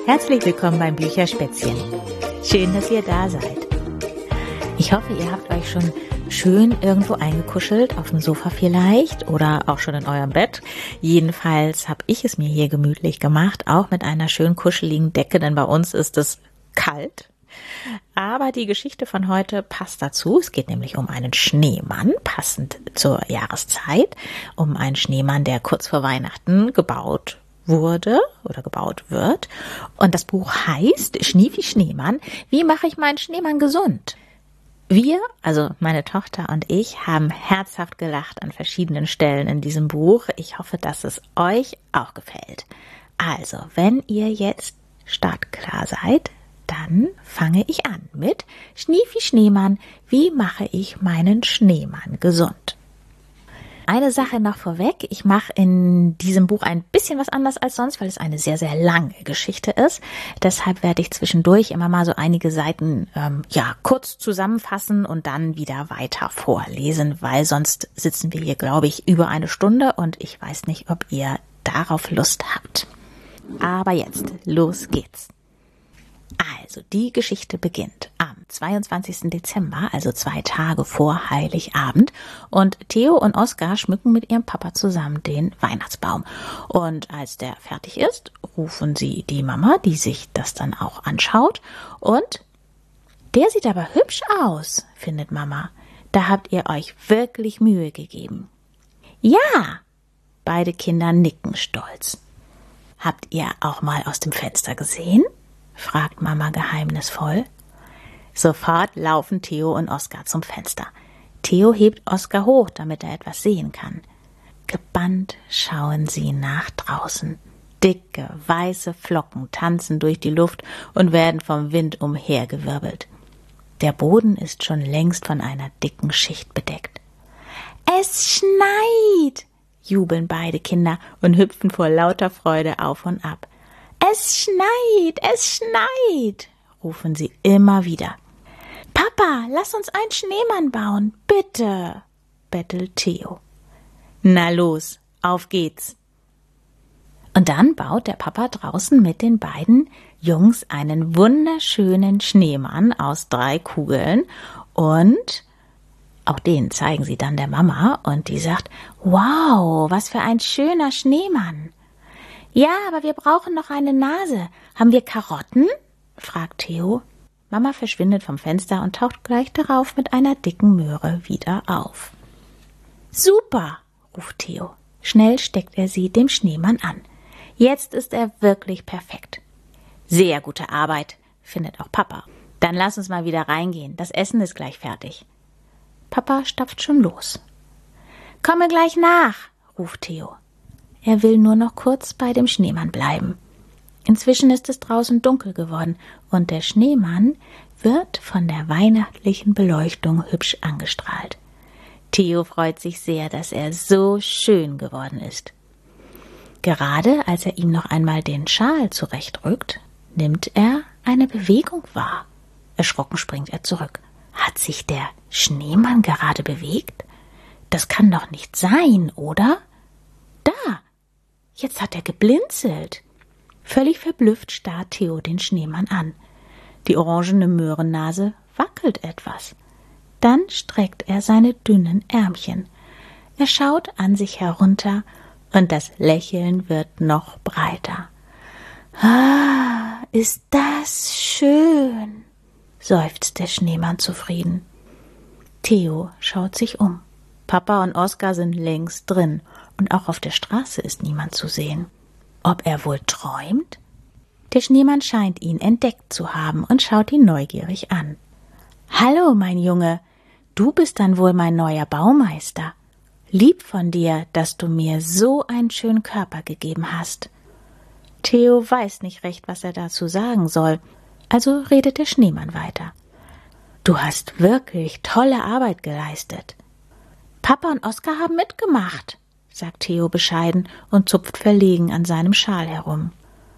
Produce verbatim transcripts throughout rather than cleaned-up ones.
Herzlich willkommen beim Bücherspätzchen. Schön, dass ihr da seid. Ich hoffe, ihr habt euch schon schön irgendwo eingekuschelt, auf dem Sofa vielleicht oder auch schon in eurem Bett. Jedenfalls habe ich es mir hier gemütlich gemacht, auch mit einer schön kuscheligen Decke, denn bei uns ist es kalt. Aber die Geschichte von heute passt dazu. Es geht nämlich um einen Schneemann, passend zur Jahreszeit, um einen Schneemann, der kurz vor Weihnachten gebaut wurde oder gebaut wird. Und das Buch heißt Schniefi Schneemann, wie mache ich meinen Schneemann gesund? Wir, also meine Tochter und ich, haben herzhaft gelacht an verschiedenen Stellen in diesem Buch. Ich hoffe, dass es euch auch gefällt. Also, wenn ihr jetzt startklar seid, dann fange ich an mit Schniefi Schneemann, wie mache ich meinen Schneemann gesund? Eine Sache noch vorweg, ich mache in diesem Buch ein bisschen was anders als sonst, weil es eine sehr, sehr lange Geschichte ist. Deshalb werde ich zwischendurch immer mal so einige Seiten ähm, ja kurz zusammenfassen und dann wieder weiter vorlesen, weil sonst sitzen wir hier, glaube ich, über eine Stunde und ich weiß nicht, ob ihr darauf Lust habt. Aber jetzt, los geht's. Also, die Geschichte beginnt am zweiundzwanzigsten Dezember, also zwei Tage vor Heiligabend. Und Theo und Oskar schmücken mit ihrem Papa zusammen den Weihnachtsbaum. Und als der fertig ist, rufen sie die Mama, die sich das dann auch anschaut. Und der sieht aber hübsch aus, findet Mama. Da habt ihr euch wirklich Mühe gegeben. Ja, beide Kinder nicken stolz. Habt ihr auch mal aus dem Fenster gesehen? Fragt Mama geheimnisvoll. Sofort laufen Theo und Oskar zum Fenster. Theo hebt Oskar hoch, damit er etwas sehen kann. Gebannt schauen sie nach draußen. Dicke, weiße Flocken tanzen durch die Luft und werden vom Wind umhergewirbelt. Der Boden ist schon längst von einer dicken Schicht bedeckt. Es schneit, jubeln beide Kinder und hüpfen vor lauter Freude auf und ab. Es schneit, es schneit, rufen sie immer wieder. Papa, lass uns einen Schneemann bauen, bitte, bettelt Theo. Na los, auf geht's. Und dann baut der Papa draußen mit den beiden Jungs einen wunderschönen Schneemann aus drei Kugeln und auch den zeigen sie dann der Mama und die sagt, wow, was für ein schöner Schneemann. Ja, aber wir brauchen noch eine Nase. Haben wir Karotten? Fragt Theo. Mama verschwindet vom Fenster und taucht gleich darauf mit einer dicken Möhre wieder auf. Super, ruft Theo. Schnell steckt er sie dem Schneemann an. Jetzt ist er wirklich perfekt. Sehr gute Arbeit, findet auch Papa. Dann lass uns mal wieder reingehen. Das Essen ist gleich fertig. Papa stapft schon los. Komme gleich nach, ruft Theo. Er will nur noch kurz bei dem Schneemann bleiben. Inzwischen ist es draußen dunkel geworden und der Schneemann wird von der weihnachtlichen Beleuchtung hübsch angestrahlt. Theo freut sich sehr, dass er so schön geworden ist. Gerade als er ihm noch einmal den Schal zurechtrückt, nimmt er eine Bewegung wahr. Erschrocken springt er zurück. Hat sich der Schneemann gerade bewegt? Das kann doch nicht sein, oder? Da! Jetzt hat er geblinzelt. Völlig verblüfft starrt Theo den Schneemann an. Die orangene Möhrennase wackelt etwas. Dann streckt er seine dünnen Ärmchen. Er schaut an sich herunter und das Lächeln wird noch breiter. Ah, ist das schön, seufzt der Schneemann zufrieden. Theo schaut sich um. Papa und Oskar sind längst drin und auch auf der Straße ist niemand zu sehen. Ob er wohl träumt? Der Schneemann scheint ihn entdeckt zu haben und schaut ihn neugierig an. Hallo, mein Junge, du bist dann wohl mein neuer Baumeister. Lieb von dir, dass du mir so einen schönen Körper gegeben hast. Theo weiß nicht recht, was er dazu sagen soll, also redet der Schneemann weiter. Du hast wirklich tolle Arbeit geleistet. Papa und Oskar haben mitgemacht, sagt Theo bescheiden und zupft verlegen an seinem Schal herum.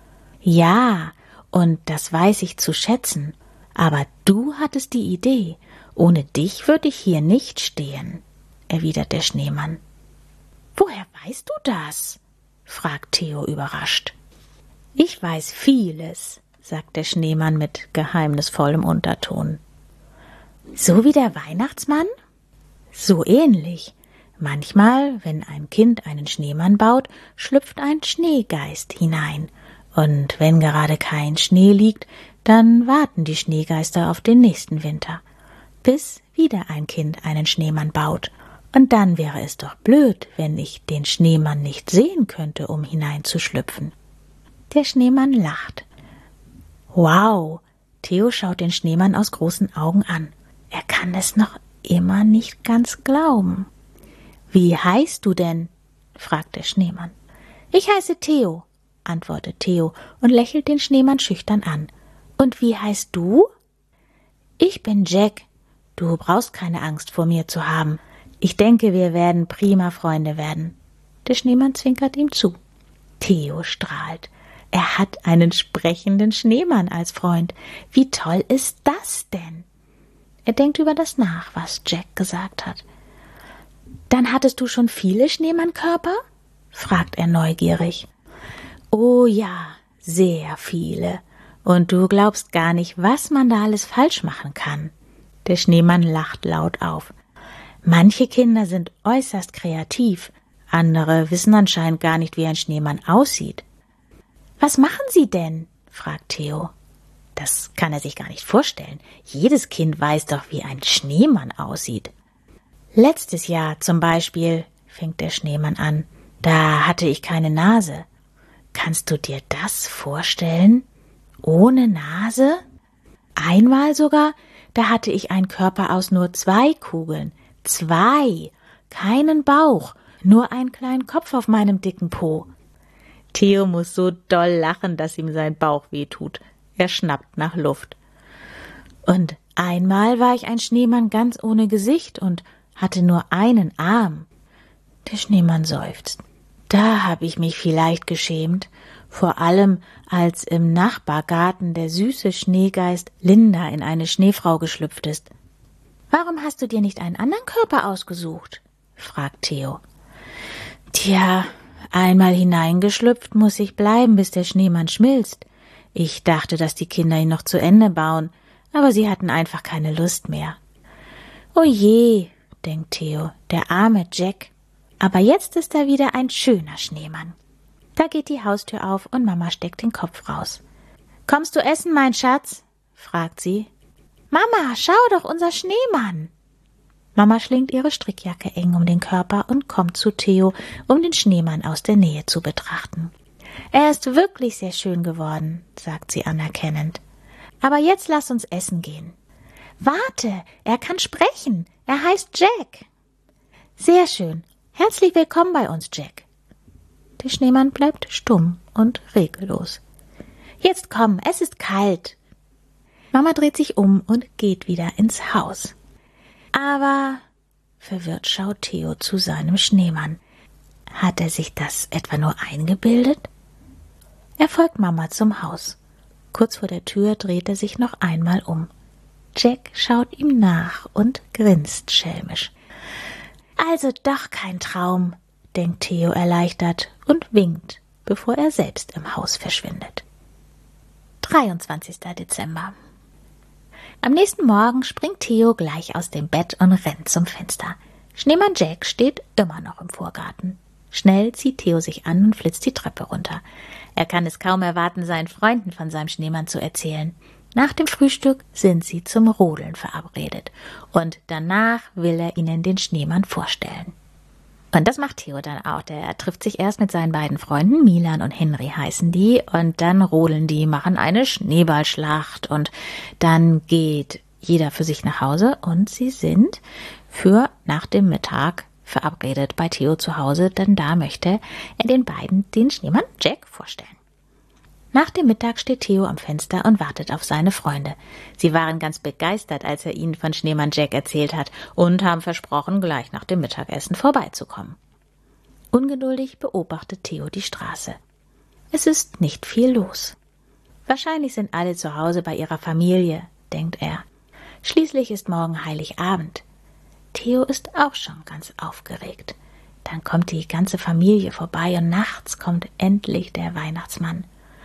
Ja, und das weiß ich zu schätzen, aber du hattest die Idee. Ohne dich würde ich hier nicht stehen, erwidert der Schneemann. Woher weißt du das? Fragt Theo überrascht. Ich weiß vieles, sagt der Schneemann mit geheimnisvollem Unterton. So wie der Weihnachtsmann? So ähnlich. Manchmal, wenn ein Kind einen Schneemann baut, schlüpft ein Schneegeist hinein. Und wenn gerade kein Schnee liegt, dann warten die Schneegeister auf den nächsten Winter, bis wieder ein Kind einen Schneemann baut. Und dann wäre es doch blöd, wenn ich den Schneemann nicht sehen könnte, um hineinzuschlüpfen. Der Schneemann lacht. Wow, Theo schaut den Schneemann aus großen Augen an. Er kann es noch immer nicht ganz glauben. »Wie heißt du denn?« fragt der Schneemann. »Ich heiße Theo«, antwortet Theo und lächelt den Schneemann schüchtern an. »Und wie heißt du?« »Ich bin Jack. Du brauchst keine Angst vor mir zu haben. Ich denke, wir werden prima Freunde werden.« Der Schneemann zwinkert ihm zu. Theo strahlt. Er hat einen sprechenden Schneemann als Freund. Wie toll ist das denn? Er denkt über das nach, was Jack gesagt hat. »Dann hattest du schon viele Schneemannkörper?« fragt er neugierig. »Oh ja, sehr viele. Und du glaubst gar nicht, was man da alles falsch machen kann.« Der Schneemann lacht laut auf. »Manche Kinder sind äußerst kreativ. Andere wissen anscheinend gar nicht, wie ein Schneemann aussieht.« »Was machen sie denn?« fragt Theo. Das kann er sich gar nicht vorstellen. Jedes Kind weiß doch, wie ein Schneemann aussieht. »Letztes Jahr zum Beispiel«, fängt der Schneemann an, »da hatte ich keine Nase. Kannst du dir das vorstellen? Ohne Nase? Einmal sogar, da hatte ich einen Körper aus nur zwei Kugeln. Zwei! Keinen Bauch, nur einen kleinen Kopf auf meinem dicken Po.« Theo muss so doll lachen, dass ihm sein Bauch wehtut. Er schnappt nach Luft. »Und einmal war ich ein Schneemann ganz ohne Gesicht und hatte nur einen Arm.« Der Schneemann seufzt. »Da habe ich mich vielleicht geschämt, vor allem als im Nachbargarten der süße Schneegeist Linda in eine Schneefrau geschlüpft ist.« »Warum hast du dir nicht einen anderen Körper ausgesucht?« fragt Theo. »Tja, einmal hineingeschlüpft muss ich bleiben, bis der Schneemann schmilzt. Ich dachte, dass die Kinder ihn noch zu Ende bauen, aber sie hatten einfach keine Lust mehr.« »Oh je«, denkt Theo, »der arme Jack. Aber jetzt ist er wieder ein schöner Schneemann.« Da geht die Haustür auf und Mama steckt den Kopf raus. »Kommst du essen, mein Schatz?« fragt sie. »Mama, schau doch, unser Schneemann!« Mama schlingt ihre Strickjacke eng um den Körper und kommt zu Theo, um den Schneemann aus der Nähe zu betrachten. »Er ist wirklich sehr schön geworden«, sagt sie anerkennend. »Aber jetzt lass uns essen gehen.« »Warte, er kann sprechen. Er heißt Jack.« »Sehr schön. Herzlich willkommen bei uns, Jack.« Der Schneemann bleibt stumm und reglos. »Jetzt komm, es ist kalt.« Mama dreht sich um und geht wieder ins Haus. Aber verwirrt schaut Theo zu seinem Schneemann. Hat er sich das etwa nur eingebildet? Er folgt Mama zum Haus. Kurz vor der Tür dreht er sich noch einmal um. Jack schaut ihm nach und grinst schelmisch. »Also doch kein Traum«, denkt Theo erleichtert und winkt, bevor er selbst im Haus verschwindet. dreiundzwanzigster Dezember. Am nächsten Morgen springt Theo gleich aus dem Bett und rennt zum Fenster. Schneemann Jack steht immer noch im Vorgarten. Schnell zieht Theo sich an und flitzt die Treppe runter. Er kann es kaum erwarten, seinen Freunden von seinem Schneemann zu erzählen. Nach dem Frühstück sind sie zum Rodeln verabredet. Und danach will er ihnen den Schneemann vorstellen. Und das macht Theo dann auch. Der trifft sich erst mit seinen beiden Freunden, Milan und Henry heißen die, und dann rodeln die, machen eine Schneeballschlacht und dann geht jeder für sich nach Hause und sie sind für nach dem Mittag verabredet bei Theo zu Hause, denn da möchte er den beiden den Schneemann Jack vorstellen. Nach dem Mittag steht Theo am Fenster und wartet auf seine Freunde. Sie waren ganz begeistert, als er ihnen von Schneemann Jack erzählt hat und haben versprochen, gleich nach dem Mittagessen vorbeizukommen. Ungeduldig beobachtet Theo die Straße. Es ist nicht viel los. Wahrscheinlich sind alle zu Hause bei ihrer Familie, denkt er. Schließlich ist morgen Heiligabend. Theo ist auch schon ganz aufgeregt. Dann kommt die ganze Familie vorbei und nachts kommt endlich der Weihnachtsmann.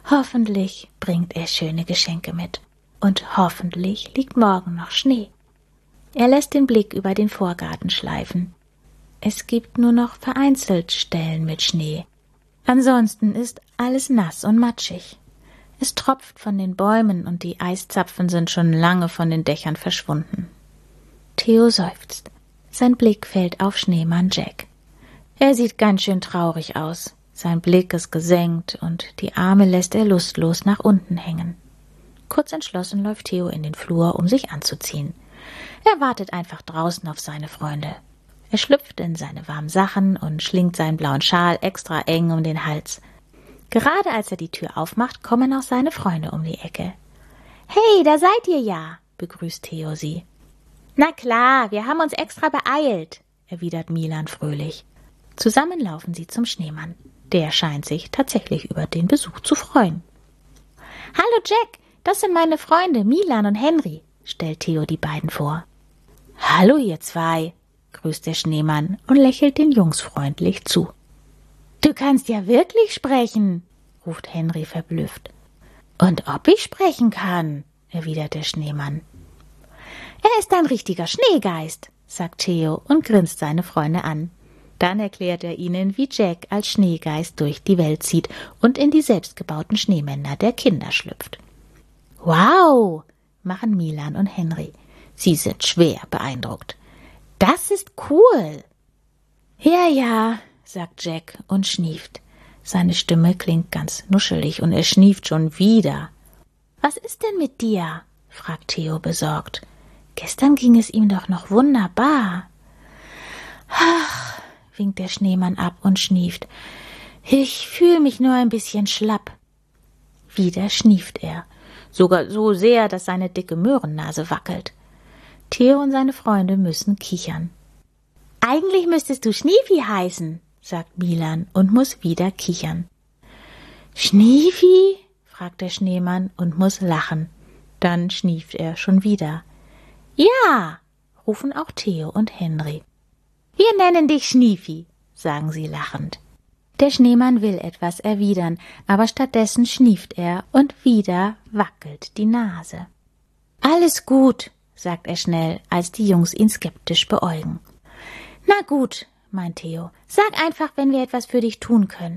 Hoffentlich bringt er schöne Geschenke mit. Und hoffentlich liegt morgen noch Schnee. Er lässt den Blick über den Vorgarten schleifen. Es gibt nur noch vereinzelt Stellen mit Schnee. Ansonsten ist alles nass und matschig. Es tropft von den Bäumen und die Eiszapfen sind schon lange von den Dächern verschwunden. Theo seufzt. Sein Blick fällt auf Schneemann Jack. Er sieht ganz schön traurig aus. Sein Blick ist gesenkt und die Arme lässt er lustlos nach unten hängen. Kurz entschlossen läuft Theo in den Flur, um sich anzuziehen. Er wartet einfach draußen auf seine Freunde. Er schlüpft in seine warmen Sachen und schlingt seinen blauen Schal extra eng um den Hals. Gerade als er die Tür aufmacht, kommen auch seine Freunde um die Ecke. »Hey, da seid ihr ja«, begrüßt Theo sie. »Na klar, wir haben uns extra beeilt«, erwidert Milan fröhlich. Zusammen laufen sie zum Schneemann. Der scheint sich tatsächlich über den Besuch zu freuen. »Hallo Jack, das sind meine Freunde Milan und Henry«, stellt Theo die beiden vor. »Hallo ihr zwei«, grüßt der Schneemann und lächelt den Jungs freundlich zu. »Du kannst ja wirklich sprechen«, ruft Henry verblüfft. »Und ob ich sprechen kann«, erwidert der Schneemann. »Er ist ein richtiger Schneegeist«, sagt Theo und grinst seine Freunde an. Dann erklärt er ihnen, wie Jack als Schneegeist durch die Welt zieht und in die selbstgebauten Schneemänner der Kinder schlüpft. »Wow«, machen Milan und Henry. Sie sind schwer beeindruckt. »Das ist cool.« »Ja, ja«, sagt Jack und schnieft. Seine Stimme klingt ganz nuschelig und er schnieft schon wieder. »Was ist denn mit dir?«, fragt Theo besorgt. »Gestern ging es ihm doch noch wunderbar.« »Ach«, winkt der Schneemann ab und schnieft. »Ich fühle mich nur ein bisschen schlapp.« Wieder schnieft er, sogar so sehr, dass seine dicke Möhrennase wackelt. Theo und seine Freunde müssen kichern. »Eigentlich müsstest du Schniefi heißen«, sagt Milan und muss wieder kichern. »Schniefi?«, fragt der Schneemann und muss lachen. Dann schnieft er schon wieder. »Ja«, rufen auch Theo und Henry. »Wir nennen dich Schniefi«, sagen sie lachend. Der Schneemann will etwas erwidern, aber stattdessen schnieft er und wieder wackelt die Nase. »Alles gut«, sagt er schnell, als die Jungs ihn skeptisch beäugen. »Na gut«, meint Theo, »sag einfach, wenn wir etwas für dich tun können.«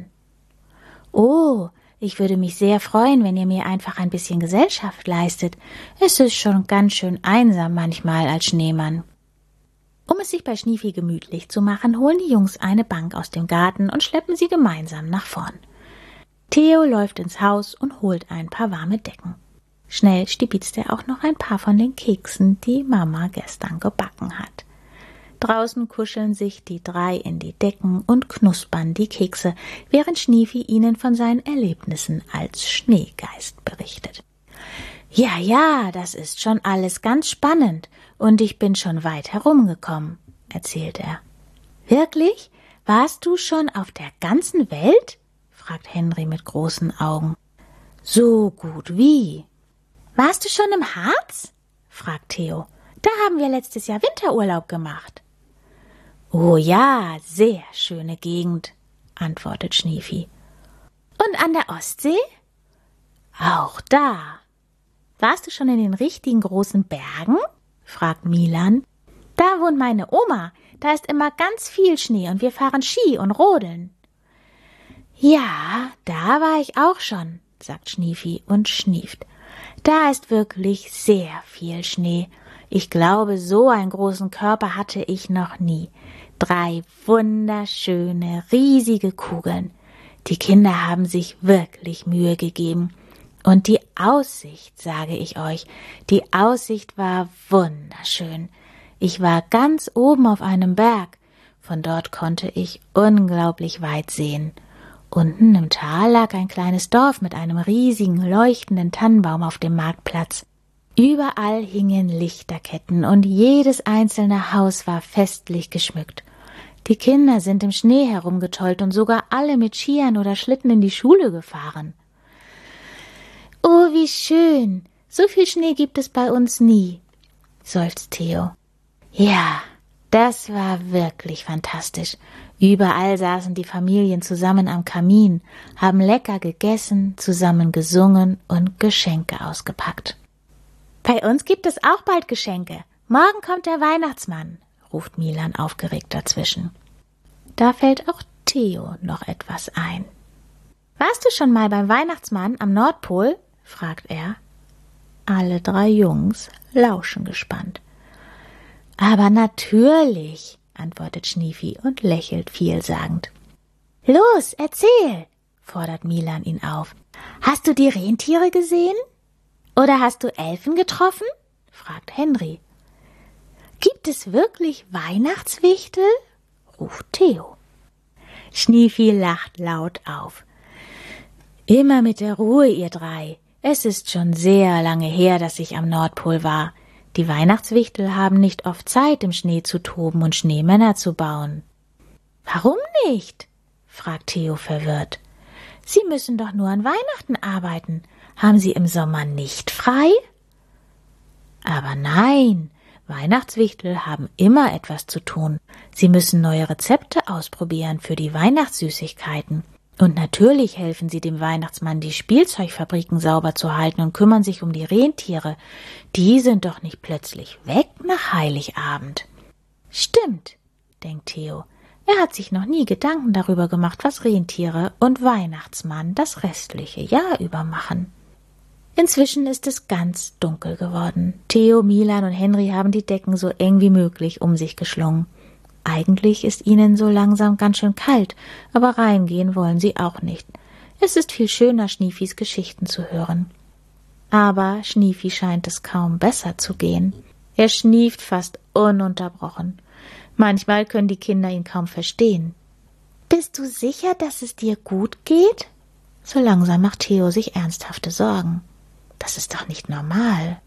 »Oh, ich würde mich sehr freuen, wenn ihr mir einfach ein bisschen Gesellschaft leistet. Es ist schon ganz schön einsam manchmal als Schneemann.« Um es sich bei Schniefi gemütlich zu machen, holen die Jungs eine Bank aus dem Garten und schleppen sie gemeinsam nach vorn. Theo läuft ins Haus und holt ein paar warme Decken. Schnell stibitzt er auch noch ein paar von den Keksen, die Mama gestern gebacken hat. Draußen kuscheln sich die drei in die Decken und knuspern die Kekse, während Schniefi ihnen von seinen Erlebnissen als Schneegeist berichtet. »Ja, ja, das ist schon alles ganz spannend und ich bin schon weit herumgekommen«, erzählt er. »Wirklich? Warst du schon auf der ganzen Welt?«, fragt Henry mit großen Augen. »So gut wie.« »Warst du schon im Harz?«, fragt Theo. »Da haben wir letztes Jahr Winterurlaub gemacht.« »Oh ja, sehr schöne Gegend«, antwortet Schniefi. »Und an der Ostsee?« »Auch da.« »Warst du schon in den richtigen großen Bergen?«, fragt Milan. »Da wohnt meine Oma. Da ist immer ganz viel Schnee und wir fahren Ski und rodeln.« »Ja, da war ich auch schon«, sagt Schniefi und schnieft. »Da ist wirklich sehr viel Schnee. Ich glaube, so einen großen Körper hatte ich noch nie. Drei wunderschöne, riesige Kugeln. Die Kinder haben sich wirklich Mühe gegeben. Und die Aussicht, sage ich euch, die Aussicht war wunderschön. Ich war ganz oben auf einem Berg. Von dort konnte ich unglaublich weit sehen. Unten im Tal lag ein kleines Dorf mit einem riesigen, leuchtenden Tannenbaum auf dem Marktplatz. Überall hingen Lichterketten und jedes einzelne Haus war festlich geschmückt. Die Kinder sind im Schnee herumgetollt und sogar alle mit Skiern oder Schlitten in die Schule gefahren. »Oh, wie schön! So viel Schnee gibt es bei uns nie«, seufzt Theo. »Ja«, Das war wirklich fantastisch. Überall saßen die Familien zusammen am Kamin, haben lecker gegessen, zusammen gesungen und Geschenke ausgepackt. »Bei uns gibt es auch bald Geschenke. Morgen kommt der Weihnachtsmann«, ruft Milan aufgeregt dazwischen. Da fällt auch Theo noch etwas ein. »Warst du schon mal beim Weihnachtsmann am Nordpol?« fragt er. Alle drei Jungs lauschen gespannt. »Aber natürlich«, antwortet Schniefi und lächelt vielsagend. »Los, erzähl«, fordert Milan ihn auf. »Hast du die Rentiere gesehen? Oder hast du Elfen getroffen?« fragt Henry. »Gibt es wirklich Weihnachtswichtel?« ruft Theo. Schniefi lacht laut auf. »Immer mit der Ruhe, ihr drei. Es ist schon sehr lange her, dass ich am Nordpol war. Die Weihnachtswichtel haben nicht oft Zeit, im Schnee zu toben und Schneemänner zu bauen.« »Warum nicht?« fragt Theo verwirrt. »Sie müssen doch nur an Weihnachten arbeiten. Haben Sie im Sommer nicht frei?« »Aber nein, Weihnachtswichtel haben immer etwas zu tun. Sie müssen neue Rezepte ausprobieren für die Weihnachtssüßigkeiten. Und natürlich helfen sie dem Weihnachtsmann, die Spielzeugfabriken sauber zu halten und kümmern sich um die Rentiere. Die sind doch nicht plötzlich weg nach Heiligabend.« »Stimmt«, denkt Theo. Er hat sich noch nie Gedanken darüber gemacht, was Rentiere und Weihnachtsmann das restliche Jahr über machen. Inzwischen ist es ganz dunkel geworden. Theo, Milan und Henry haben die Decken so eng wie möglich um sich geschlungen. Eigentlich ist ihnen so langsam ganz schön kalt, aber reingehen wollen sie auch nicht. Es ist viel schöner, Schniefis Geschichten zu hören. Aber Schniefi scheint es kaum besser zu gehen. Er schnieft fast ununterbrochen. Manchmal können die Kinder ihn kaum verstehen. »Bist du sicher, dass es dir gut geht?« So langsam macht Theo sich ernsthafte Sorgen. »Das ist doch nicht normal.«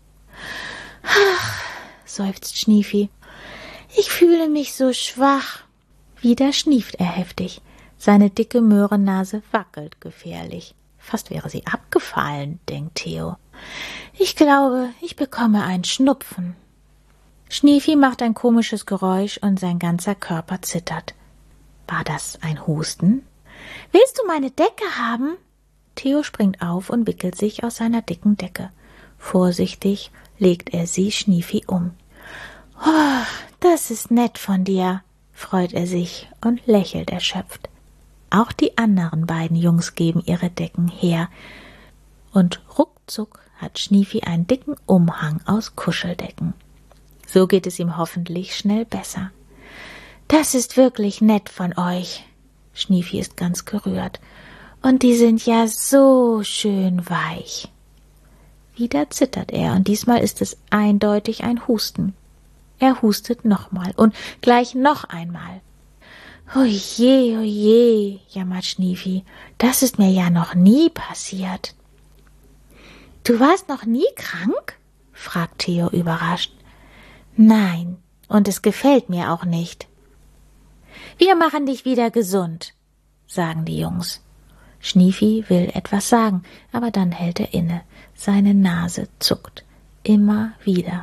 »Ach«, seufzt Schniefi, »ich fühle mich so schwach.« Wieder schnieft er heftig. Seine dicke Möhrennase wackelt gefährlich. Fast wäre sie abgefallen, denkt Theo. »Ich glaube, ich bekomme einen Schnupfen.« Schniefi macht ein komisches Geräusch und sein ganzer Körper zittert. War das ein Husten? »Willst du meine Decke haben?« Theo springt auf und wickelt sich aus seiner dicken Decke. Vorsichtig legt er sie Schniefi um. »Oh, das ist nett von dir«, freut er sich und lächelt erschöpft. Auch die anderen beiden Jungs geben ihre Decken her, und ruckzuck hat Schniefi einen dicken Umhang aus Kuscheldecken. So geht es ihm hoffentlich schnell besser. »Das ist wirklich nett von euch.« Schniefi ist ganz gerührt. »Und die sind ja so schön weich.« Wieder zittert er, und diesmal ist es eindeutig ein Husten. Er hustet nochmal und gleich noch einmal. »Oje, oje«, jammert Schniefi, »das ist mir ja noch nie passiert.« »Du warst noch nie krank?« fragt Theo überrascht. »Nein, und es gefällt mir auch nicht.« »Wir machen dich wieder gesund«, sagen die Jungs. Schniefi will etwas sagen, aber dann hält er inne. Seine Nase zuckt. Immer wieder.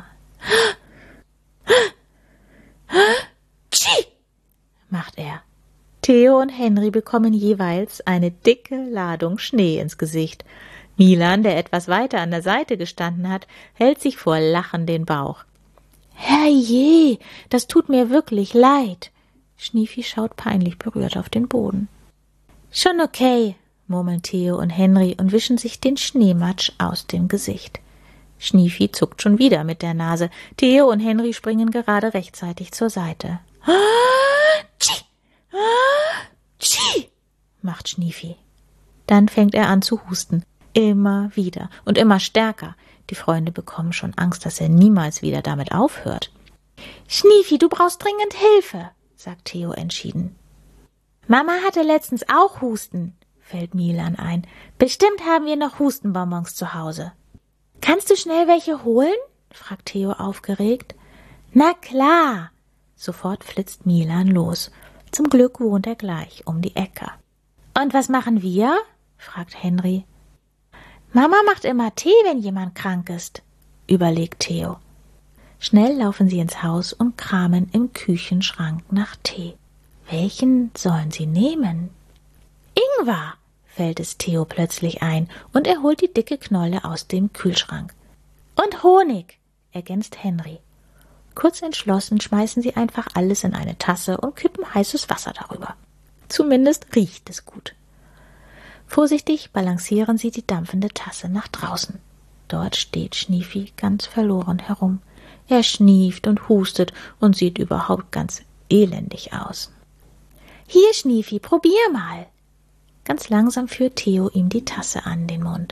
Tschi! macht er. Theo und Henry bekommen jeweils eine dicke Ladung Schnee ins Gesicht. Milan, der etwas weiter an der Seite gestanden hat, hält sich vor Lachen den Bauch. »Herrje, das tut mir wirklich leid.« Schniefi schaut peinlich berührt auf den Boden. »Schon okay«, murmeln Theo und Henry und wischen sich den Schneematsch aus dem Gesicht. Schniefi zuckt schon wieder mit der Nase. Theo und Henry springen gerade rechtzeitig zur Seite. Ah, tschi, ah, tschi, macht Schniefi. Dann fängt er an zu husten. Immer wieder und immer stärker. Die Freunde bekommen schon Angst, dass er niemals wieder damit aufhört. »Schniefi, du brauchst dringend Hilfe«, sagt Theo entschieden. »Mama hatte letztens auch Husten«, fällt Milan ein. »Bestimmt haben wir noch Hustenbonbons zu Hause.« »Kannst du schnell welche holen?« fragt Theo aufgeregt. »Na klar!« Sofort flitzt Milan los. Zum Glück wohnt er gleich um die Ecke. »Und was machen wir?« fragt Henry. »Mama macht immer Tee, wenn jemand krank ist«, überlegt Theo. Schnell laufen sie ins Haus und kramen im Küchenschrank nach Tee. Welchen sollen sie nehmen? Ingwer, fällt es Theo plötzlich ein, und er holt die dicke Knolle aus dem Kühlschrank. Und Honig, ergänzt Henry. Kurz entschlossen schmeißen sie einfach alles in eine Tasse und kippen heißes Wasser darüber. Zumindest riecht es gut. Vorsichtig balancieren sie die dampfende Tasse nach draußen. Dort steht Schniefi ganz verloren herum. Er schnieft und hustet und sieht überhaupt ganz elendig aus. »Hier, Schniefi, probier mal!« Ganz langsam führt Theo ihm die Tasse an den Mund.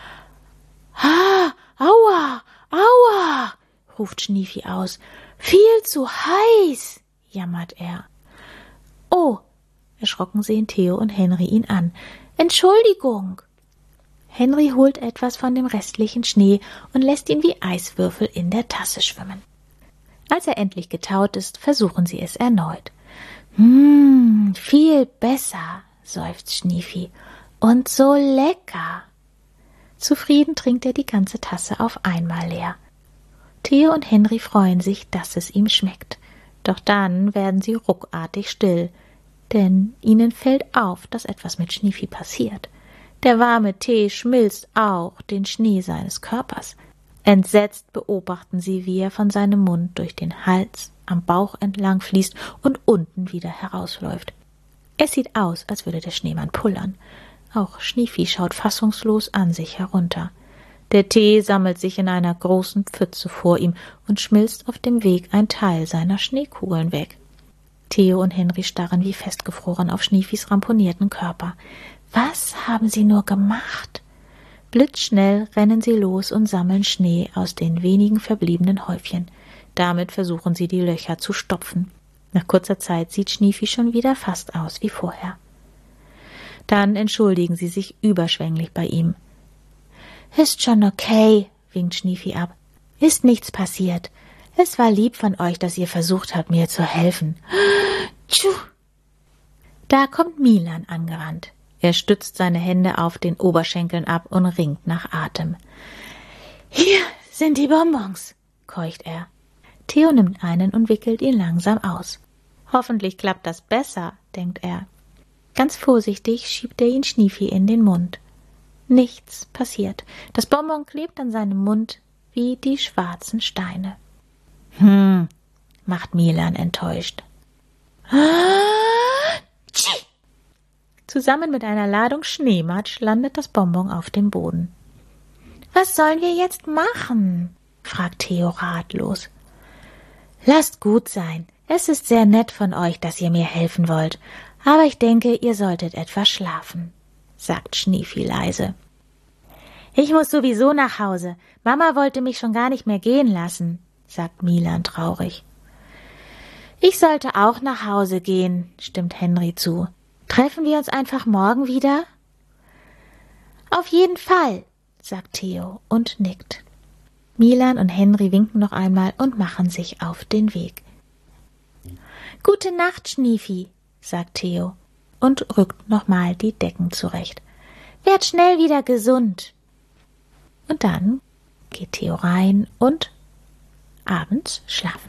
»Ah, aua, aua!« ruft Schniefi aus. »Viel zu heiß!« jammert er. »Oh!« erschrocken sehen Theo und Henry ihn an. »Entschuldigung!« Henry holt etwas von dem restlichen Schnee und lässt ihn wie Eiswürfel in der Tasse schwimmen. Als er endlich getaut ist, versuchen sie es erneut. »Hm, viel besser«, seufzt Schniefi. »Und so lecker!« Zufrieden trinkt er die ganze Tasse auf einmal leer. Theo und Henry freuen sich, dass es ihm schmeckt. Doch dann werden sie ruckartig still, denn ihnen fällt auf, dass etwas mit Schniefi passiert. Der warme Tee schmilzt auch den Schnee seines Körpers. Entsetzt beobachten sie, wie er von seinem Mund durch den Hals, am Bauch entlang fließt und unten wieder herausläuft. Es sieht aus, als würde der Schneemann pullern. Auch Schniefi schaut fassungslos an sich herunter. Der Tee sammelt sich in einer großen Pfütze vor ihm und schmilzt auf dem Weg ein Teil seiner Schneekugeln weg. Theo und Henry starren wie festgefroren auf Schniefis ramponierten Körper. Was haben sie nur gemacht? Blitzschnell rennen sie los und sammeln Schnee aus den wenigen verbliebenen Häufchen. Damit versuchen sie, die Löcher zu stopfen. Nach kurzer Zeit sieht Schniefi schon wieder fast aus wie vorher. Dann entschuldigen sie sich überschwänglich bei ihm. »Ist schon okay«, winkt Schniefi ab. »Ist nichts passiert. Es war lieb von euch, dass ihr versucht habt, mir zu helfen.« Tschuh. Da kommt Milan angerannt. Er stützt seine Hände auf den Oberschenkeln ab und ringt nach Atem. »Hier sind die Bonbons«, keucht er. Theo nimmt einen und wickelt ihn langsam aus. Hoffentlich klappt das besser, denkt er. Ganz vorsichtig schiebt er ihn Schniefi in den Mund. Nichts passiert. Das Bonbon klebt an seinem Mund wie die schwarzen Steine. Hm, macht Milan enttäuscht. Zusammen mit einer Ladung Schneematsch landet das Bonbon auf dem Boden. »Was sollen wir jetzt machen?« fragt Theo ratlos. »Lasst gut sein. Es ist sehr nett von euch, dass ihr mir helfen wollt. Aber ich denke, ihr solltet etwas schlafen«, sagt Schniefi leise. »Ich muss sowieso nach Hause. Mama wollte mich schon gar nicht mehr gehen lassen«, sagt Milan traurig. »Ich sollte auch nach Hause gehen«, stimmt Henry zu. »Treffen wir uns einfach morgen wieder?« »Auf jeden Fall«, sagt Theo und nickt. Milan und Henry winken noch einmal und machen sich auf den Weg. »Gute Nacht, Schniefi«, sagt Theo und rückt nochmal die Decken zurecht. »Werd schnell wieder gesund.« Und dann geht Theo rein und abends schlafen.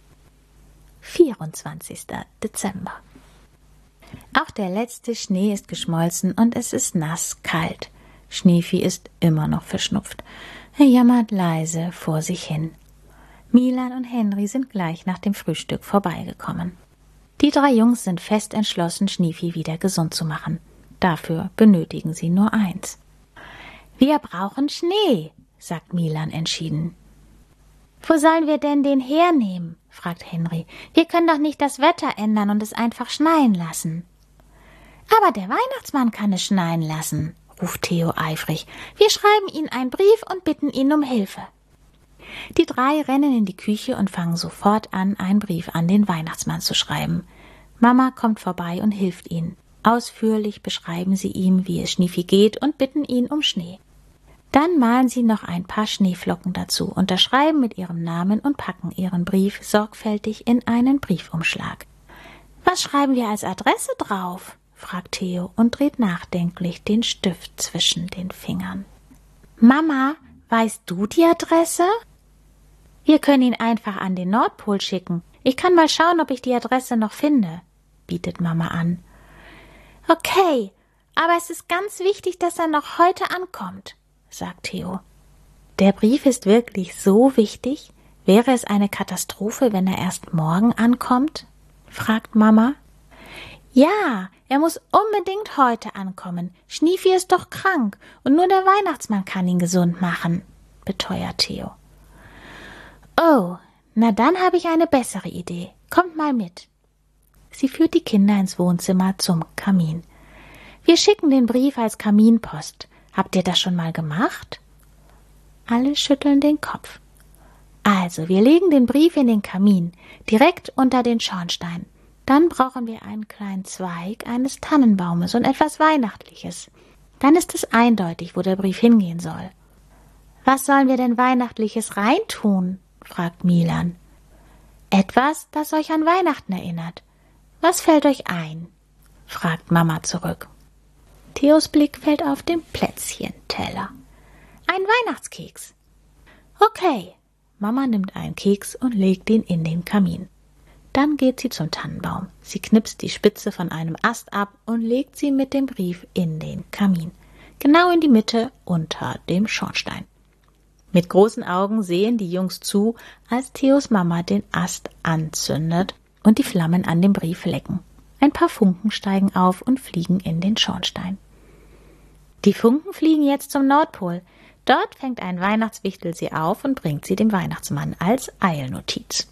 vierundzwanzigster Dezember. Auch der letzte Schnee ist geschmolzen und es ist nass kalt. Schniefi ist immer noch verschnupft. Er jammert leise vor sich hin. Milan und Henry sind gleich nach dem Frühstück vorbeigekommen. Die drei Jungs sind fest entschlossen, Schniefi wieder gesund zu machen. Dafür benötigen sie nur eins. »Wir brauchen Schnee«, sagt Milan entschieden. »Wo sollen wir denn den hernehmen?« fragt Henry. »Wir können doch nicht das Wetter ändern und es einfach schneien lassen.« »Aber der Weihnachtsmann kann es schneien lassen«, ruft Theo eifrig. »Wir schreiben ihm einen Brief und bitten ihn um Hilfe.« Die drei rennen in die Küche und fangen sofort an, einen Brief an den Weihnachtsmann zu schreiben. Mama kommt vorbei und hilft ihnen. Ausführlich beschreiben sie ihm, wie es Schniefi geht und bitten ihn um Schnee. Dann malen sie noch ein paar Schneeflocken dazu, unterschreiben mit ihrem Namen und packen ihren Brief sorgfältig in einen Briefumschlag. »Was schreiben wir als Adresse drauf?« fragt Theo und dreht nachdenklich den Stift zwischen den Fingern. »Mama, weißt du die Adresse?« Wir können ihn einfach an den Nordpol schicken. Ich kann mal schauen, ob ich die Adresse noch finde, bietet Mama an. Okay, aber es ist ganz wichtig, dass er noch heute ankommt, sagt Theo. Der Brief ist wirklich so wichtig? Wäre es eine Katastrophe, wenn er erst morgen ankommt? Fragt Mama. Ja, er muss unbedingt heute ankommen. Schniefi ist doch krank und nur der Weihnachtsmann kann ihn gesund machen, beteuert Theo. Oh, na dann habe ich eine bessere Idee. Kommt mal mit. Sie führt die Kinder ins Wohnzimmer zum Kamin. Wir schicken den Brief als Kaminpost. Habt ihr das schon mal gemacht? Alle schütteln den Kopf. Also, wir legen den Brief in den Kamin, direkt unter den Schornstein. Dann brauchen wir einen kleinen Zweig eines Tannenbaumes und etwas Weihnachtliches. Dann ist es eindeutig, wo der Brief hingehen soll. Was sollen wir denn Weihnachtliches reintun? Fragt Milan. Etwas, das euch an Weihnachten erinnert. Was fällt euch ein? Fragt Mama zurück. Theos Blick fällt auf den Plätzchenteller. Ein Weihnachtskeks. Okay. Mama nimmt einen Keks und legt ihn in den Kamin. Dann geht sie zum Tannenbaum. Sie knipst die Spitze von einem Ast ab und legt sie mit dem Brief in den Kamin. Genau in die Mitte unter dem Schornstein. Mit großen Augen sehen die Jungs zu, als Theos Mama den Ast anzündet und die Flammen an dem Brief lecken. Ein paar Funken steigen auf und fliegen in den Schornstein. Die Funken fliegen jetzt zum Nordpol. Dort fängt ein Weihnachtswichtel sie auf und bringt sie dem Weihnachtsmann als Eilnotiz.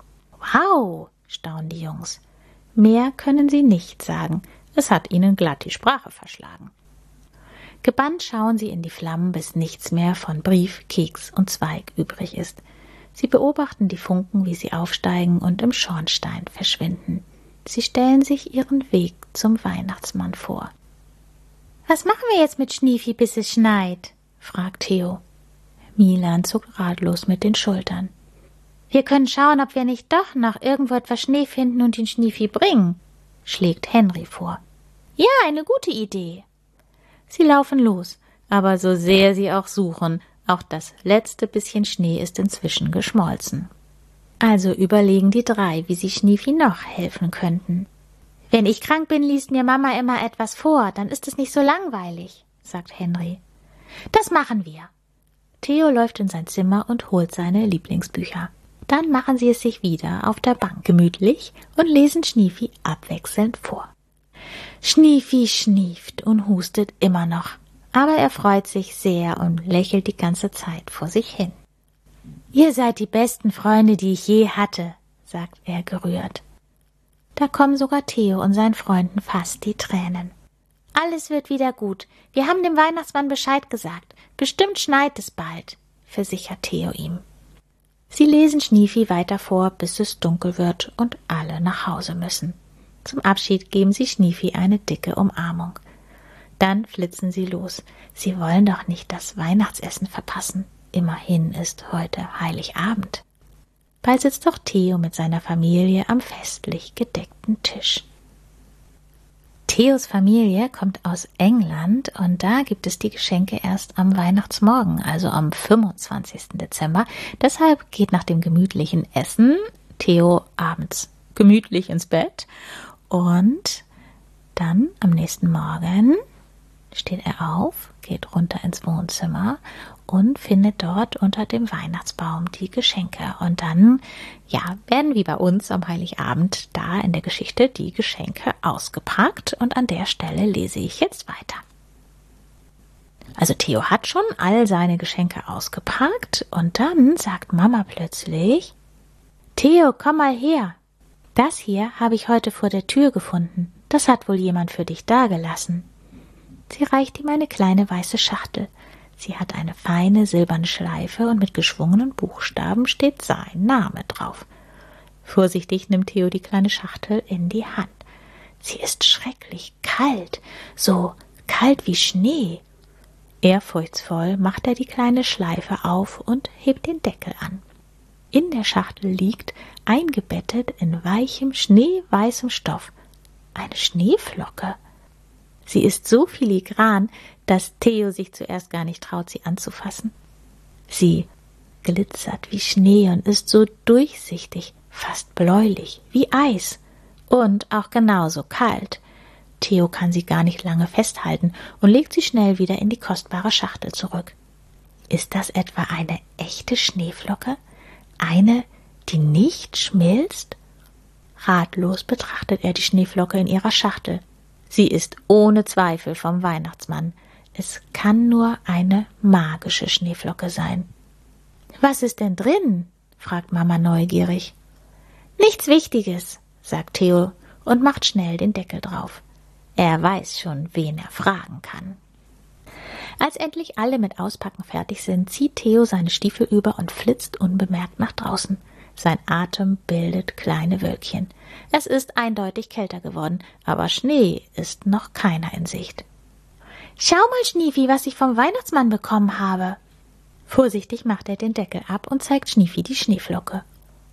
Wow, staunen die Jungs. Mehr können sie nicht sagen. Es hat ihnen glatt die Sprache verschlagen. Gebannt schauen sie in die Flammen, bis nichts mehr von Brief, Keks und Zweig übrig ist. Sie beobachten die Funken, wie sie aufsteigen und im Schornstein verschwinden. Sie stellen sich ihren Weg zum Weihnachtsmann vor. »Was machen wir jetzt mit Schniefi, bis es schneit?« fragt Theo. Milan zuckt ratlos mit den Schultern. »Wir können schauen, ob wir nicht doch noch irgendwo etwas Schnee finden und den Schniefi bringen«, schlägt Henry vor. »Ja, eine gute Idee.« Sie laufen los, aber so sehr sie auch suchen, auch das letzte bisschen Schnee ist inzwischen geschmolzen. Also überlegen die drei, wie sie Schniefi noch helfen könnten. »Wenn ich krank bin, liest mir Mama immer etwas vor, dann ist es nicht so langweilig«, sagt Henry. »Das machen wir.« Theo läuft in sein Zimmer und holt seine Lieblingsbücher. Dann machen sie es sich wieder auf der Bank gemütlich und lesen Schniefi abwechselnd vor. Schniefi schnieft und hustet immer noch, aber er freut sich sehr und lächelt die ganze Zeit vor sich hin. »Ihr seid die besten Freunde, die ich je hatte«, sagt er gerührt. Da kommen sogar Theo und seinen Freunden fast die Tränen. »Alles wird wieder gut. Wir haben dem Weihnachtsmann Bescheid gesagt. Bestimmt schneit es bald«, versichert Theo ihm. Sie lesen Schniefi weiter vor, bis es dunkel wird und alle nach Hause müssen. Zum Abschied geben sie Schniefi eine dicke Umarmung. Dann flitzen sie los. Sie wollen doch nicht das Weihnachtsessen verpassen. Immerhin ist heute Heiligabend. Bald sitzt auch Theo mit seiner Familie am festlich gedeckten Tisch. Theos Familie kommt aus England und da gibt es die Geschenke erst am Weihnachtsmorgen, also am fünfundzwanzigsten Dezember. Deshalb geht nach dem gemütlichen Essen Theo abends gemütlich ins Bett und dann am nächsten Morgen steht er auf, geht runter ins Wohnzimmer und findet dort unter dem Weihnachtsbaum die Geschenke. Und dann, ja, werden wie bei uns am Heiligabend da in der Geschichte die Geschenke ausgepackt. Und an der Stelle lese ich jetzt weiter. Also Theo hat schon all seine Geschenke ausgepackt und dann sagt Mama plötzlich: »Theo, komm mal her. Das hier habe ich heute vor der Tür gefunden. Das hat wohl jemand für dich dagelassen.« Sie reicht ihm eine kleine weiße Schachtel. Sie hat eine feine silberne Schleife und mit geschwungenen Buchstaben steht sein Name drauf. Vorsichtig nimmt Theo die kleine Schachtel in die Hand. Sie ist schrecklich kalt, so kalt wie Schnee. Ehrfurchtsvoll macht er die kleine Schleife auf und hebt den Deckel an. In der Schachtel liegt, eingebettet in weichem, schneeweißem Stoff, eine Schneeflocke. Sie ist so filigran, dass Theo sich zuerst gar nicht traut, sie anzufassen. Sie glitzert wie Schnee und ist so durchsichtig, fast bläulich, wie Eis und auch genauso kalt. Theo kann sie gar nicht lange festhalten und legt sie schnell wieder in die kostbare Schachtel zurück. Ist das etwa eine echte Schneeflocke? Eine, die nicht schmilzt? Ratlos betrachtet er die Schneeflocke in ihrer Schachtel. Sie ist ohne Zweifel vom Weihnachtsmann. Es kann nur eine magische Schneeflocke sein. »Was ist denn drin?« fragt Mama neugierig. »Nichts Wichtiges«, sagt Theo und macht schnell den Deckel drauf. Er weiß schon, wen er fragen kann. Als endlich alle mit Auspacken fertig sind, zieht Theo seine Stiefel über und flitzt unbemerkt nach draußen. Sein Atem bildet kleine Wölkchen. Es ist eindeutig kälter geworden, aber Schnee ist noch keiner in Sicht. »Schau mal, Schniefi, was ich vom Weihnachtsmann bekommen habe!« Vorsichtig macht er den Deckel ab und zeigt Schniefi die Schneeflocke.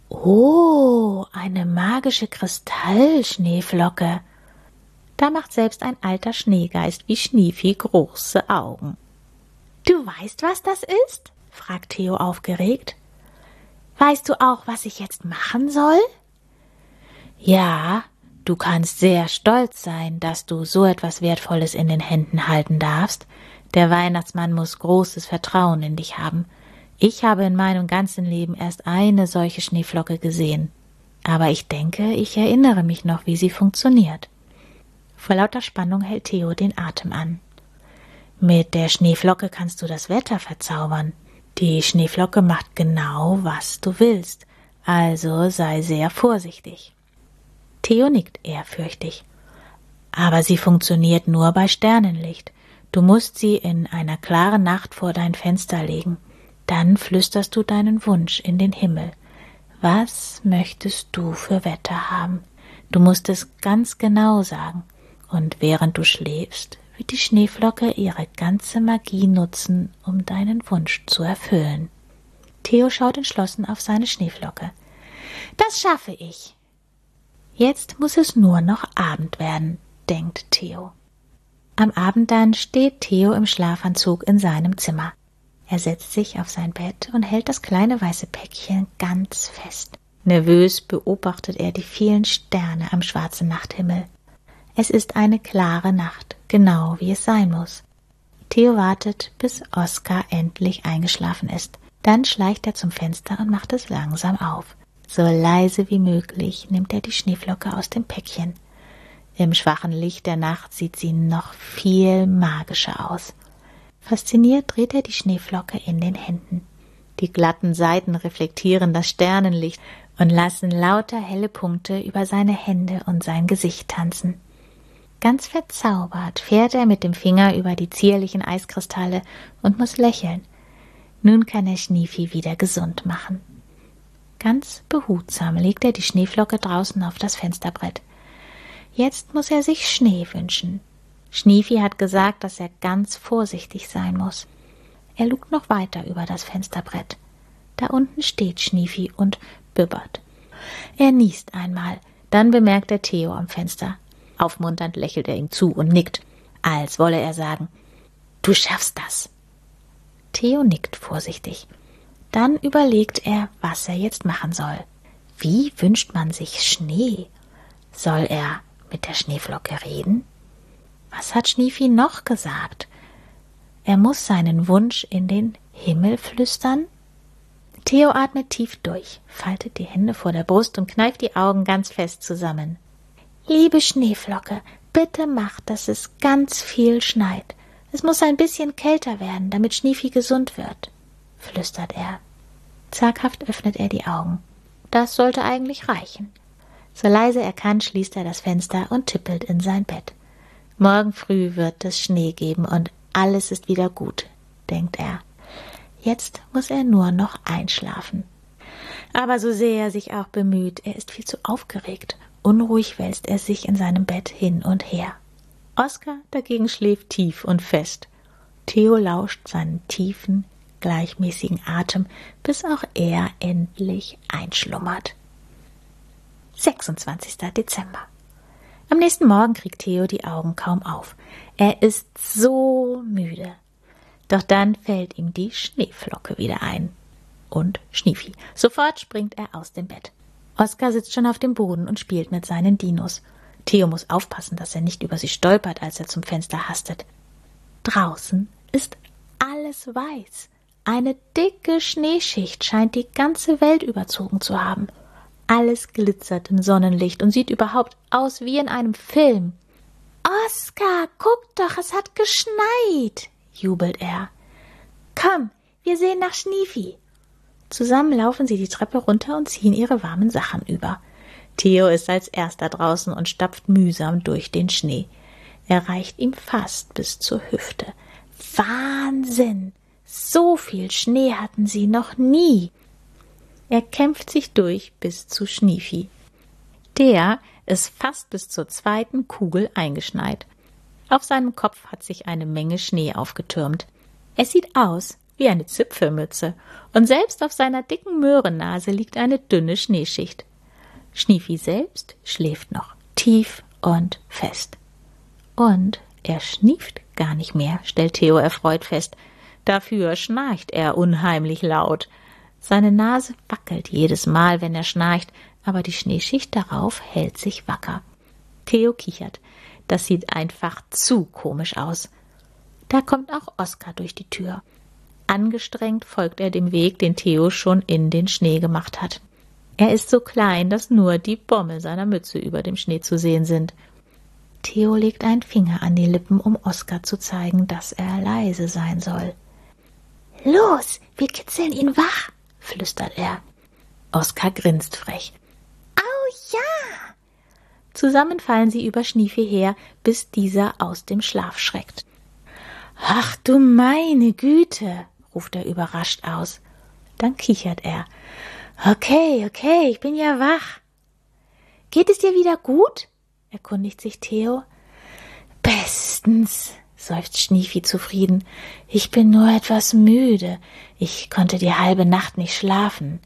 »Oh, eine magische Kristallschneeflocke!« Da macht selbst ein alter Schneegeist wie Schniefi große Augen. »Du weißt, was das ist?« fragt Theo aufgeregt. »Weißt du auch, was ich jetzt machen soll?« »Ja, du kannst sehr stolz sein, dass du so etwas Wertvolles in den Händen halten darfst. Der Weihnachtsmann muss großes Vertrauen in dich haben. Ich habe in meinem ganzen Leben erst eine solche Schneeflocke gesehen. Aber ich denke, ich erinnere mich noch, wie sie funktioniert.« Vor lauter Spannung hält Theo den Atem an. »Mit der Schneeflocke kannst du das Wetter verzaubern. Die Schneeflocke macht genau, was du willst, also sei sehr vorsichtig.« Theo nickt ehrfürchtig. »Aber sie funktioniert nur bei Sternenlicht. Du musst sie in einer klaren Nacht vor dein Fenster legen. Dann flüsterst du deinen Wunsch in den Himmel. Was möchtest du für Wetter haben? Du musst es ganz genau sagen. Und während du schläfst, wird die Schneeflocke ihre ganze Magie nutzen, um deinen Wunsch zu erfüllen.« Theo schaut entschlossen auf seine Schneeflocke. »Das schaffe ich.« Jetzt muss es nur noch Abend werden, denkt Theo. Am Abend dann steht Theo im Schlafanzug in seinem Zimmer. Er setzt sich auf sein Bett und hält das kleine weiße Päckchen ganz fest. Nervös beobachtet er die vielen Sterne am schwarzen Nachthimmel. Es ist eine klare Nacht, genau wie es sein muss. Theo wartet, bis Oskar endlich eingeschlafen ist. Dann schleicht er zum Fenster und macht es langsam auf. So leise wie möglich nimmt er die Schneeflocke aus dem Päckchen. Im schwachen Licht der Nacht sieht sie noch viel magischer aus. Fasziniert dreht er die Schneeflocke in den Händen. Die glatten Seiten reflektieren das Sternenlicht und lassen lauter helle Punkte über seine Hände und sein Gesicht tanzen. Ganz verzaubert fährt er mit dem Finger über die zierlichen Eiskristalle und muss lächeln. Nun kann er Schniefi wieder gesund machen. Ganz behutsam legt er die Schneeflocke draußen auf das Fensterbrett. Jetzt muss er sich Schnee wünschen. Schniefi hat gesagt, dass er ganz vorsichtig sein muss. Er lugt noch weiter über das Fensterbrett. Da unten steht Schniefi und bibbert. Er niest einmal, dann bemerkt er Theo am Fenster. Aufmunternd lächelt er ihm zu und nickt, als wolle er sagen, »Du schaffst das!« Theo nickt vorsichtig. Dann überlegt er, was er jetzt machen soll. Wie wünscht man sich Schnee? Soll er mit der Schneeflocke reden? Was hat Schniefi noch gesagt? Er muss seinen Wunsch in den Himmel flüstern? Theo atmet tief durch, faltet die Hände vor der Brust und kneift die Augen ganz fest zusammen. »Liebe Schneeflocke, bitte mach, dass es ganz viel schneit. Es muss ein bisschen kälter werden, damit Schniefi gesund wird«, flüstert er. Zaghaft öffnet er die Augen. Das sollte eigentlich reichen. So leise er kann, schließt er das Fenster und tippelt in sein Bett. Morgen früh wird es Schnee geben und alles ist wieder gut, denkt er. Jetzt muss er nur noch einschlafen. Aber so sehr er sich auch bemüht, er ist viel zu aufgeregt. Unruhig wälzt er sich in seinem Bett hin und her. Oskar dagegen schläft tief und fest. Theo lauscht seinen tiefen, gleichmäßigen Atem, bis auch er endlich einschlummert. sechsundzwanzigster Dezember. Am nächsten Morgen kriegt Theo die Augen kaum auf. Er ist so müde. Doch dann fällt ihm die Schneeflocke wieder ein. und Schniefi. Sofort springt er aus dem Bett. Oskar sitzt schon auf dem Boden und spielt mit seinen Dinos. Theo muss aufpassen, dass er nicht über sie stolpert, als er zum Fenster hastet. Draußen ist alles weiß. Eine dicke Schneeschicht scheint die ganze Welt überzogen zu haben. Alles glitzert im Sonnenlicht und sieht überhaupt aus wie in einem Film. »Oskar, guck doch, es hat geschneit«, jubelt er. »Komm, wir sehen nach Schniefi.« Zusammen laufen sie die Treppe runter und ziehen ihre warmen Sachen über. Theo ist als erster draußen und stapft mühsam durch den Schnee. Er reicht ihm fast bis zur Hüfte. Wahnsinn! So viel Schnee hatten sie noch nie. Er kämpft sich durch bis zu Schniefi. Der ist fast bis zur zweiten Kugel eingeschneit. Auf seinem Kopf hat sich eine Menge Schnee aufgetürmt. Es sieht aus wie eine Zipfelmütze, und selbst auf seiner dicken Möhrennase liegt eine dünne Schneeschicht. Schniefi selbst schläft noch tief und fest. Und er schnieft gar nicht mehr, stellt Theo erfreut fest. Dafür schnarcht er unheimlich laut. Seine Nase wackelt jedes Mal, wenn er schnarcht, aber die Schneeschicht darauf hält sich wacker. Theo kichert. Das sieht einfach zu komisch aus. Da kommt auch Oskar durch die Tür. Angestrengt folgt er dem Weg, den Theo schon in den Schnee gemacht hat. Er ist so klein, dass nur die Bommel seiner Mütze über dem Schnee zu sehen sind. Theo legt einen Finger an die Lippen, um Oskar zu zeigen, dass er leise sein soll. »Los, wir kitzeln ihn wach«, flüstert er. Oskar grinst frech. »Au ja!« Zusammen fallen sie über Schniefi her, bis dieser aus dem Schlaf schreckt. »Ach du meine Güte«, ruft er überrascht aus. Dann kichert er. »Okay, okay, ich bin ja wach.« »Geht es dir wieder gut?«, erkundigt sich Theo. »Bestens«, seufzt Schniefi zufrieden. »Ich bin nur etwas müde. Ich konnte die halbe Nacht nicht schlafen.«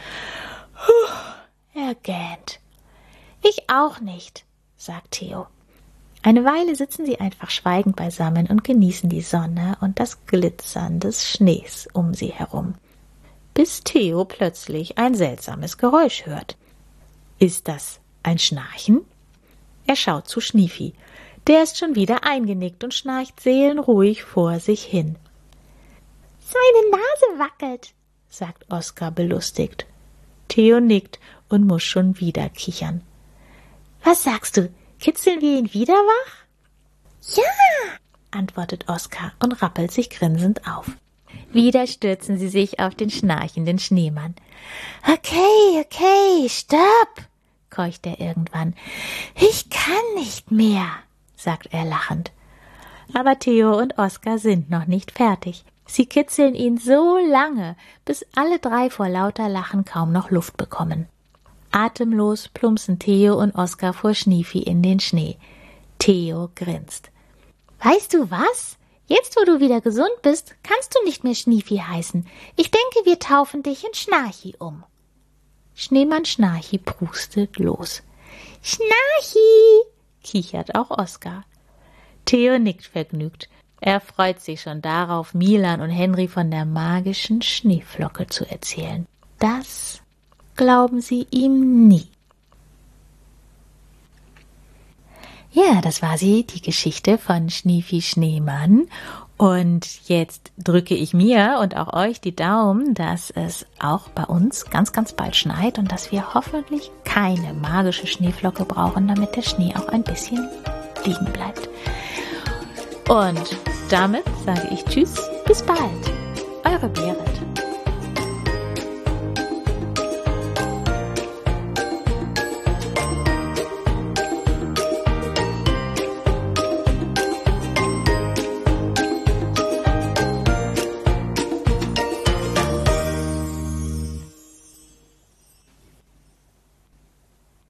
Puh, er gähnt. »Ich auch nicht«, sagt Theo. Eine Weile sitzen sie einfach schweigend beisammen und genießen die Sonne und das Glitzern des Schnees um sie herum. Bis Theo plötzlich ein seltsames Geräusch hört. Ist das ein Schnarchen? Er schaut zu Schniefi. Der ist schon wieder eingenickt und schnarcht seelenruhig vor sich hin. »Seine Nase wackelt«, sagt Oskar belustigt. Theo nickt und muss schon wieder kichern. »Was sagst du? Kitzeln wir ihn wieder wach?« »Ja«, antwortet Oskar und rappelt sich grinsend auf. Wieder stürzen sie sich auf den schnarchenden Schneemann. »Okay, okay, stopp«, keucht er irgendwann. »Ich kann nicht mehr«, sagt er lachend. Aber Theo und Oskar sind noch nicht fertig. Sie kitzeln ihn so lange, bis alle drei vor lauter Lachen kaum noch Luft bekommen. Atemlos plumpsen Theo und Oskar vor Schniefi in den Schnee. Theo grinst. »Weißt du was? Jetzt, wo du wieder gesund bist, kannst du nicht mehr Schniefi heißen. Ich denke, wir taufen dich in Schnarchi um.« Schneemann Schnarchi prustet los. »Schnarchi«, kichert auch Oskar. Theo nickt vergnügt. Er freut sich schon darauf, Milan und Henry von der magischen Schneeflocke zu erzählen. Das glauben sie ihm nie. Ja, das war sie, die Geschichte von Schniefi Schneemann. Und jetzt drücke ich mir und auch euch die Daumen, dass es auch bei uns ganz, ganz bald schneit und dass wir hoffentlich keine magische Schneeflocke brauchen, damit der Schnee auch ein bisschen liegen bleibt. Und damit sage ich Tschüss, bis bald. Eure Berit.